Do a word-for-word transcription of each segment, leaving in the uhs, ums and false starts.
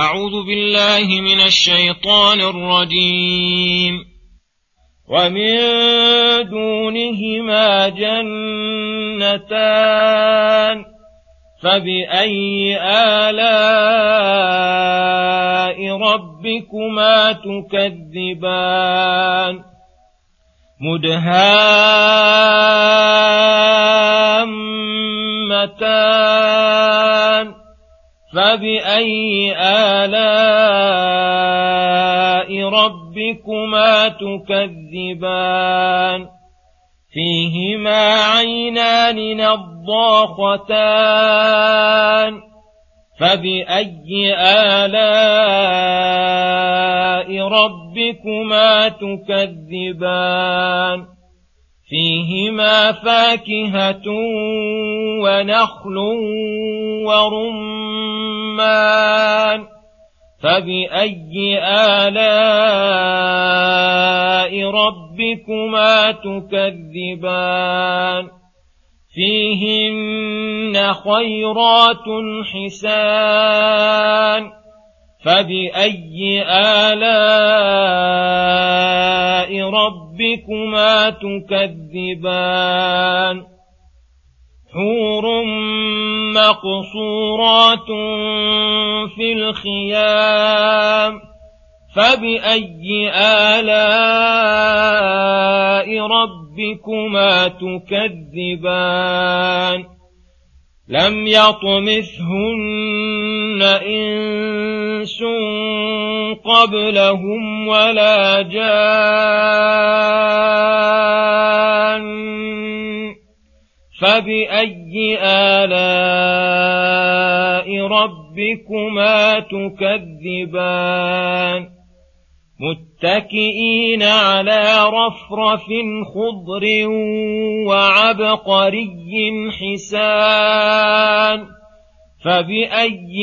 أعوذ بالله من الشيطان الرجيم. ومن دونهما جنتان فبأي آلاء ربكما تكذبان مدهامتان فبأي آلاء ربكما تكذبان فيهما عينان نضاختان فبأي آلاء ربكما تكذبان فيهما فاكهة ونخل ورمان فبأي آلاء ربكما تكذبان فيهن خيرات حسان فبأي آلاء ربكما تكذبان حور مقصورات في الخيام فبأي آلاء ربكما تكذبان لم يطمثهن إنس قبلهم ولا جان فبأي آلاء ربكما تكذبان متكئين على رفرف خضر وعبقري حسان فبأي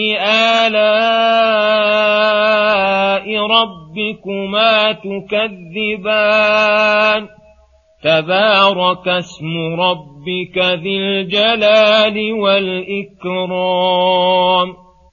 آلاء ربكما تكذبان تبارك اسم ربك ذي الجلال والإكرام.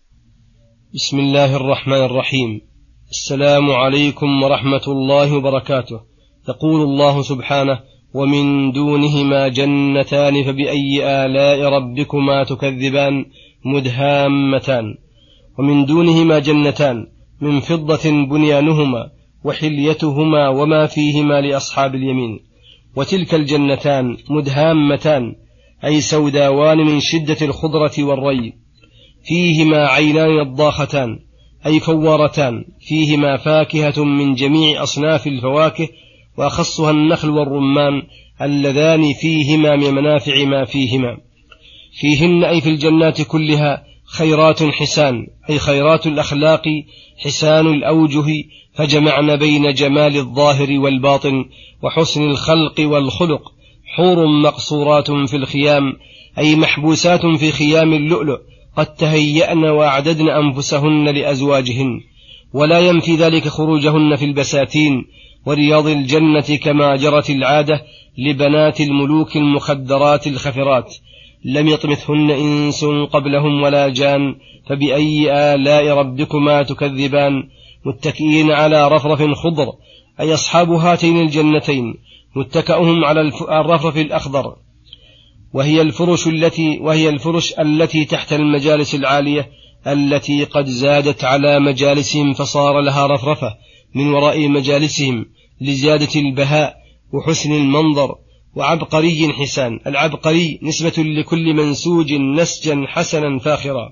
بسم الله الرحمن الرحيم. السلام عليكم ورحمة الله وبركاته. يقول الله سبحانه: ومن دونهما جنتان فبأي آلاء ربكما تكذبان مدهامتان. ومن دونهما جنتان من فضة بنيانهما وحليتهما وما فيهما لأصحاب اليمين. وتلك الجنتان مدهامتان أي سوداوان من شدة الخضرة والري، فيهما عينان نضاختان أي فورتان، فيهما فاكهة من جميع أصناف الفواكه وأخصها النخل والرمان اللذان فيهما من منافع ما فيهما. فيهن أي في الجنات كلها خيرات حسان أي خيرات الأخلاق حسان الأوجه، فجمعن بين جمال الظاهر والباطن وحسن الخلق والخلق. حور مقصورات في الخيام أي محبوسات في خيام اللؤلؤ قد تهيأن وأعددن أنفسهن لأزواجهن، ولا ينفي ذلك خروجهن في البساتين ورياض الجنة كما جرت العادة لبنات الملوك المخدرات الخفرات. لم يطمثهن إنس قبلهم ولا جان فبأي آلاء ربكما تكذبان متكئين على رفرف خضر أي أصحاب هاتين الجنتين متكئهم على الرفرف الأخضر، وهي الفرش التي وهي الفرش التي تحت المجالس العالية التي قد زادت على مجالسهم فصار لها رفرفة من وراء مجالسهم لزيادة البهاء وحسن المنظر. وعبقري حسان، العبقري نسبة لكل منسوج نسجا حسنا فاخرا،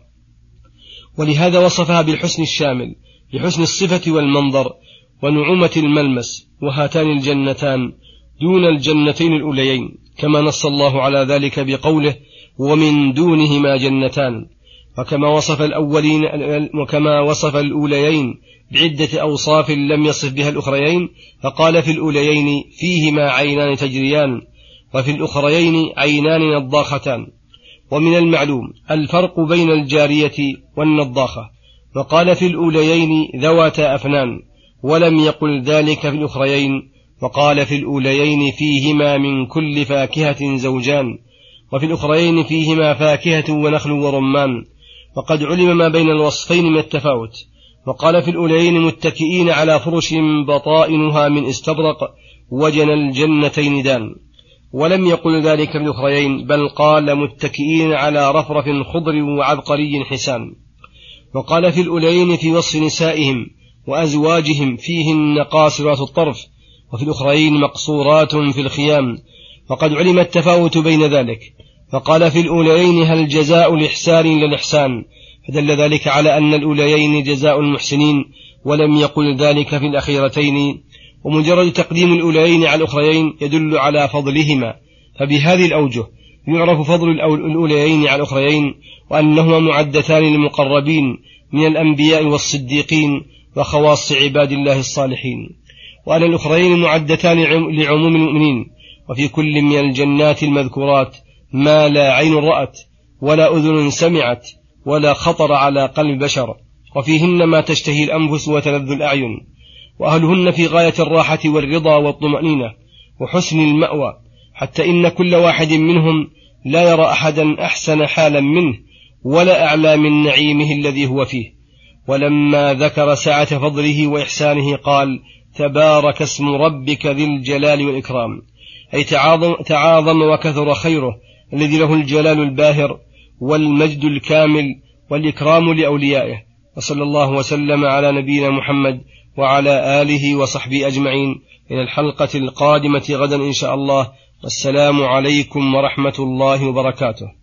ولهذا وصفها بالحسن الشامل لحسن الصفة والمنظر ونعومة الملمس. وهاتان الجنتان دون الجنتين الأوليين، كما نص الله على ذلك بقوله: ومن دونهما جنتان. وكما وصف الأولين وكما وصف الأوليين بعدة أوصاف لم يصف بها الأخريين، فقال في الأوليين فيهما عينان تجريان، وفي الأخريين عينان نضاختان. ومن المعلوم الفرق بين الجارية والنضاخة، وقال في الأوليين ذواتا أفنان، ولم يقل ذلك في الأخريين، وقال في الأوليين فيهما من كل فاكهة زوجان، وفي الأخريين فيهما فاكهة ونخل ورمان. وقد علم ما بين الوصفين من التفاوت، وقال في الأوليين متكئين على فرش بطائنها من استبرق وجن الجنتين دان، ولم يقل ذلك في الأخريين، بل قال متكئين على رفرف خضر وعبقري حسان. وقال في الأوليين في وصف نسائهم وأزواجهم فيهن قاصرات الطرف، وفي الأخرين مقصورات في الخيام، وقد علم التفاوت بين ذلك. فقال في الأوليين هل جزاء الإحسان إلا الإحسان، فدل ذلك على أن الأوليين جزاء المحسنين، ولم يقل ذلك في الأخيرتين. ومجرد تقديم الأوليين على الأخريين يدل على فضلهما، فبهذه الأوجه يعرف فضل الأوليين على الأخريين، وأنهما معدتان للمقربين من الأنبياء والصديقين وخواص عباد الله الصالحين، وأن الأخريين معدتان لعموم المؤمنين. وفي كل من الجنات المذكورات ما لا عين رأت ولا أذن سمعت ولا خطر على قلب بشر، وفيهن ما تشتهي الأنفس وتلذ الأعين، وأهلهن في غاية الراحة والرضا والطمأنينة وحسن المأوى، حتى إن كل واحد منهم لا يرى أحدا أحسن حالا منه ولا أعلى من نعيمه الذي هو فيه. ولما ذكر سعة فضله وإحسانه قال تبارك اسم ربك ذي الجلال والإكرام، أي تعاظم, تعاظم وكثر خيره الذي له الجلال الباهر والمجد الكامل والإكرام لأوليائه. وصلى الله وسلم على نبينا محمد وعلى آله وصحبه أجمعين، إلى الحلقة القادمة غدا إن شاء الله، والسلام عليكم ورحمة الله وبركاته.